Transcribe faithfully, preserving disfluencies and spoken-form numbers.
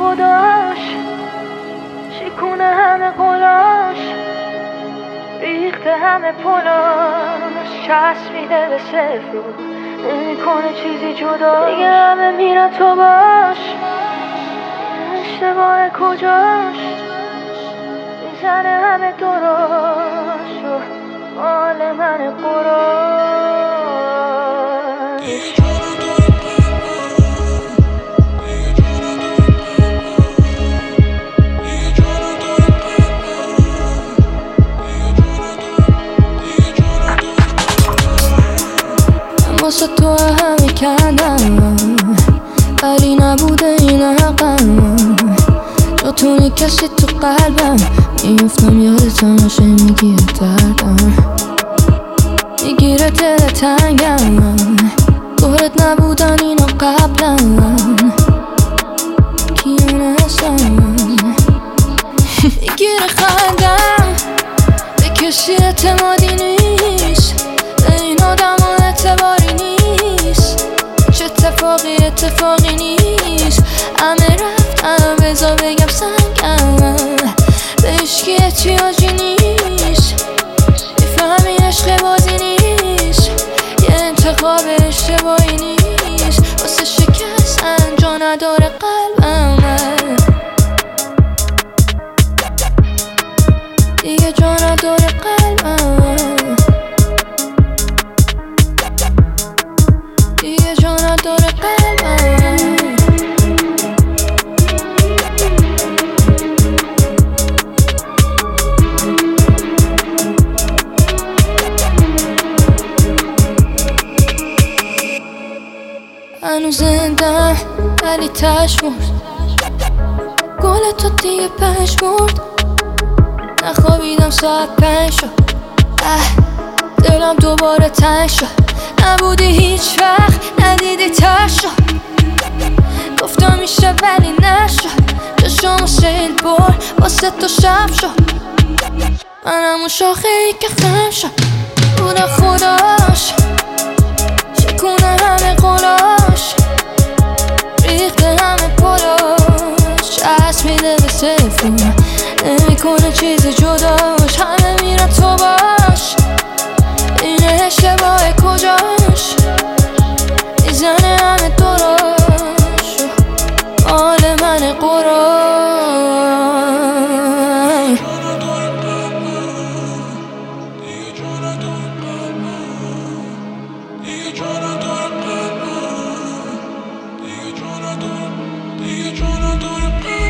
خداش، شکونه همه قلاش، ریخته همه پلاش، چسبیده به صفر رو نمیکنه چیزی جداش. دیگه همه میرن تو باش، اشتباه کجاش، میزنه همه دراش و مال من قراش. واسه تو همه کردم ولی نبوده این حقم، جاتونی کسی تو قلبم، میفتم یادتم باشه میگیره دردم، میگیره دل تنگم، دورت نبودن اینا قبلا، کیونه هستم میگیره خندم، به کسی اعتمادی نیست، به این آدم اعتباری نیست، چه اتفاقی اتفاقی نیست، همه رفتم بذار بگم سنگم، به عشقی احتیاجی نیست، میفهمی عشق بازی نیست، یه انتخاب اشتباهی نیست، واسه شکستن جا نداره قلبم، دیگه جا نداره قلبم، دیگه جا نداره قلبم. هنوز زندم ولی تش مرد، گل تو دیگه پنج مرد، نخوابیدم ساعت پنج شد، اه دلم دوباره تنگ شد، نبودی هیچ وقت ندیدی تر شد، گفتم میشه ولی نشد، چشامو سیل بر واسه تو شب شد، منم اون شاخه ای که خم شد، بوده خداش، شکونه همه قلاش، ریخته همه پلاش، چسبیده به صفر نمیکنه چیزی جداش، همه میرن تو باش، این اشتباه کجاش، میزنه همه دراش و مال من قراش. دیگه جا نداره